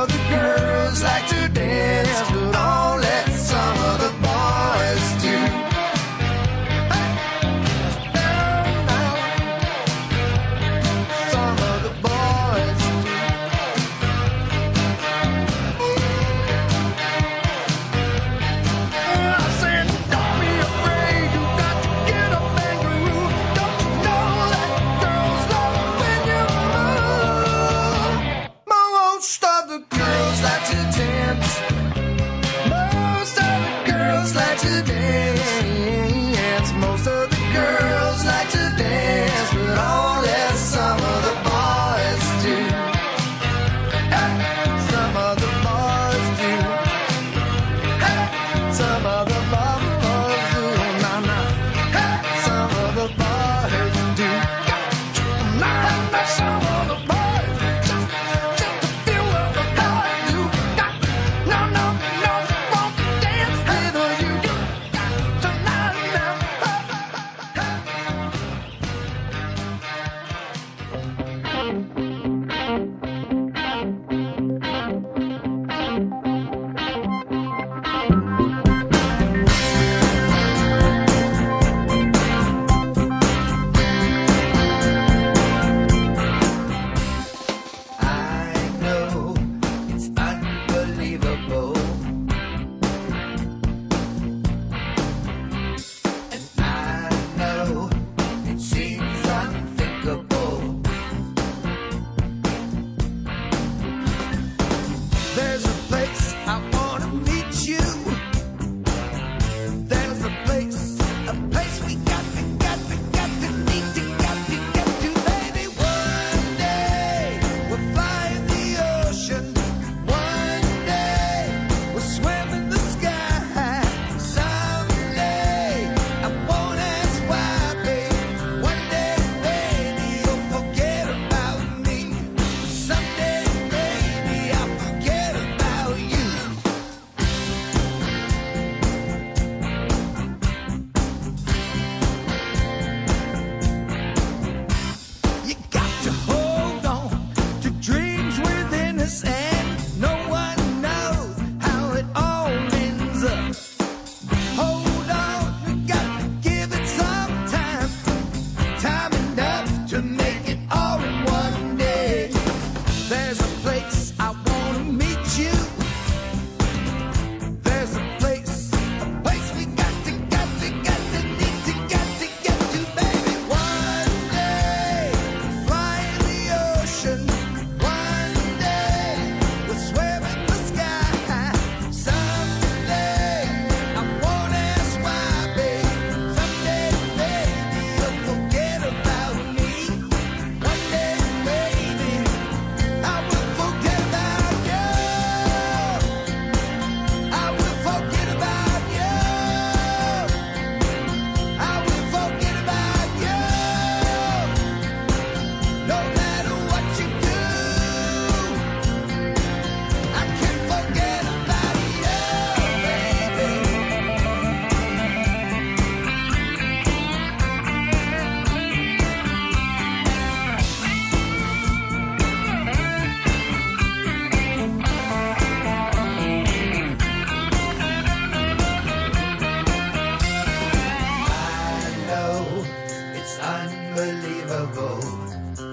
It's unbelievable.